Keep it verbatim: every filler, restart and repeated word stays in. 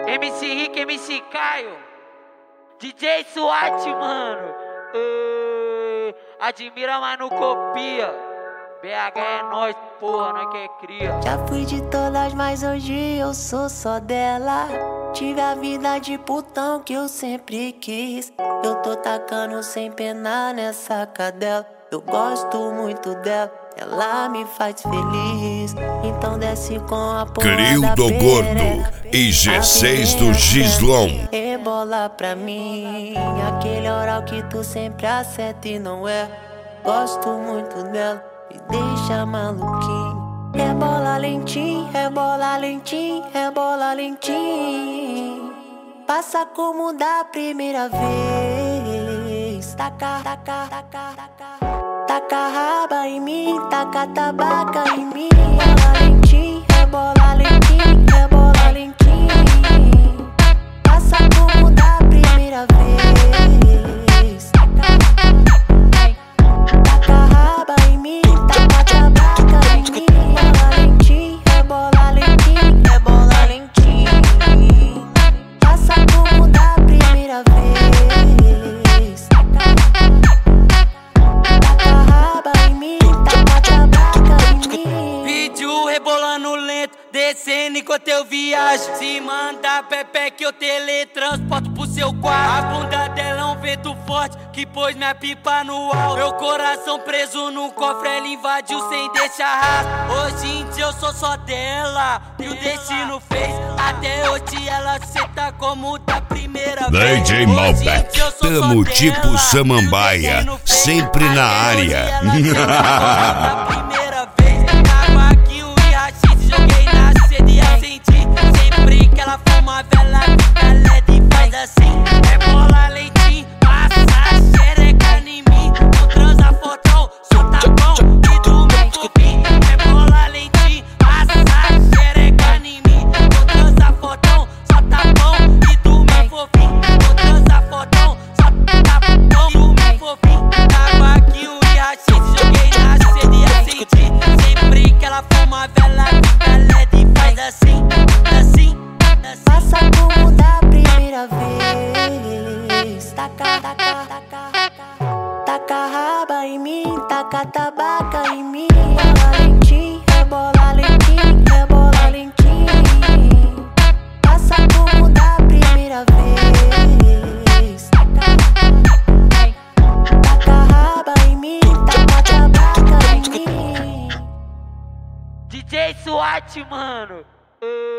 M C Rick, M C Caio, D J SWAT, mano. Ei, admira, mas não copia. B H é nóis, porra, nós que é cria. Já fui de todas, mas hoje eu sou só dela. Tive a vida de putão que eu sempre quis. Eu tô tacando sem pena nessa cadela. Eu gosto muito dela, ela me faz feliz. Então desce com a porra Crio da do perereca, Gordo e G seis do Gislon. Rebola pra mim aquele oral que tu sempre acerta e não é. Gosto muito dela, me deixa maluquinho. Rebola lentinho, rebola lentinho, rebola lentinho. Passa como da primeira vez. Taca, taca, taca, taca. Taca raba em mim, taca tabaca em mim. Rebola lentinho, rebola lentinho, rebola lentinho. Passa como da primeira vez. Taca raba em mim, taca tabaca em mim. Rebola lentinho, rebola lentinho, rebola lentinho. Passa como da primeira vez. Taca raba em mim, taca tabaca em mim. Vídeo rebolando lento, descendo enquanto eu viajo. Se manda Pepe que eu teletransporto pro seu quarto. A bunda dela é um vento forte que pôs minha pipa no alto. Meu coração preso no cofre, ela invadiu sem deixar rastro. Hoje em dia eu sou só dela, e o destino fez. Até hoje ela senta como da primeira vez. D J Malbec, tamo tipo Samambaia, sempre na área. Da primeira vez, cavaquinho e rachis, joguei na seda e acendi. Sempre que ela fuma, vela fica leve e faz assim. Rebola leitinho, passa xereca em mim. Não transa fotão, solta pão e do meu copinho. Rebola leitinho, passa xereca em mim. Não transa fotão, solta pão e do meu fofinho. Não transa fotão, solta pão e do meu fofinho. Cavaquinho e rachis, joguei na seda e acendi. Sempre que ela fuma, vela fica leve e faz assim, assim, assim. Passa como da primeira vez. Taca, taca, taca. Taca raba em mim, taca tabaca em mim. Rebola lentinho, rebola lentinho, rebola lentinho. Passa como da primeira vez. Taca raba em mim, taca tabaca em mim. D J SWAT, mano. Ei.